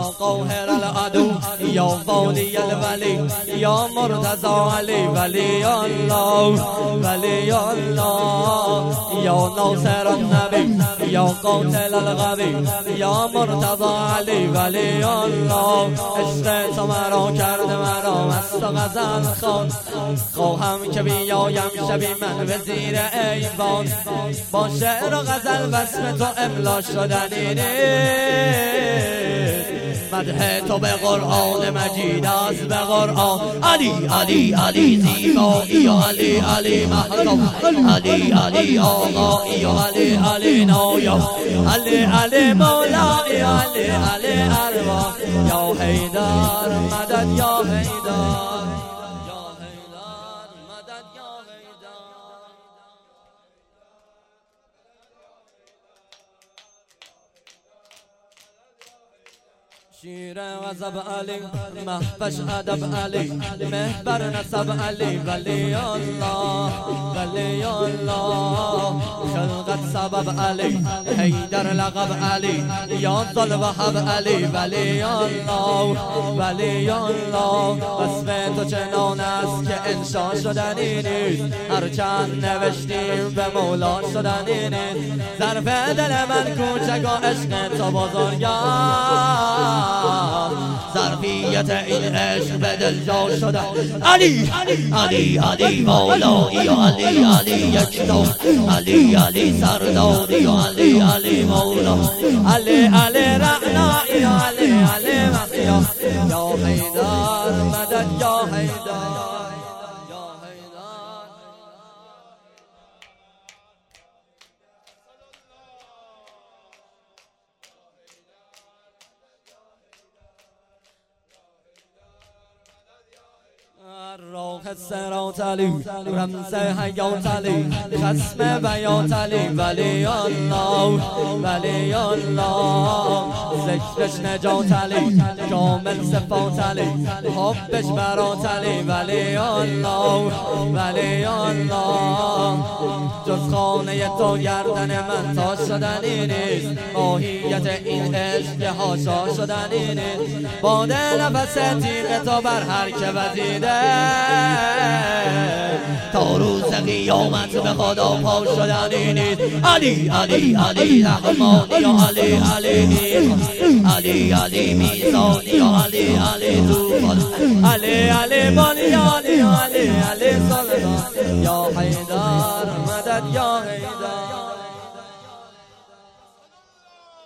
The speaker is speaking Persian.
قاهر العدو یا والی الولی یا مرتضی علی ولی الله ولی الله یا ناصر النبی یا قاتل الغبی یا مرتضی علی ولی الله عشق تو مرا کرده مرا مست و غزل خوان خواهم که بیایم شبی من به زیر ایوان با شعر و غزل وصف تو املا شدنی نیست مدح تو به قرآن مجید است به قرآن علی علی علی زیبایی و علی علی محکم علی علی آقایی و علی علی نایا علی علی مولایی علی علی ارواح یا حیدر مدد یا حیدر شیر غضب علی محبش ادب علی محبر نسب علی ولی الله ولی الله خلقت سبب علی حیدر لقب علی یا ذوالوهاب علی ولی الله ولی الله وصف تو چنان است که انشا شدنی نیست هرچند نوشتیم به مولا شدنی نیست ظرف دل من کوچک و عشق تو بزرگم ظرفیت این عشق به دل جا شده علی علی علی مولایی و علی علی یکتا علی علی سرداری و علی علی مولا علی علی رعنایی و علی علی مخیا یا حیدر مدد یا حیدر راه سرات علی رمز حیات علی خصم بیات علی ولی الله ولی الله ذکرش نجات علی کامل صفات علی حبش برات علی ولی الله ولی الله جز خانه تو گردن من تا شدنی نیست ماهیت این عشق که حاشا شدنی نیست باده نفس تیغ تو بر هر که وزیده تا روز قیامت به خدا پا شدنی نیست علی علی علی رحمانی و علی علی علی علی میزانی و علی علی توفان علی علی بنیانی و علی علی سلطان یا حیدر مدد یا حیدر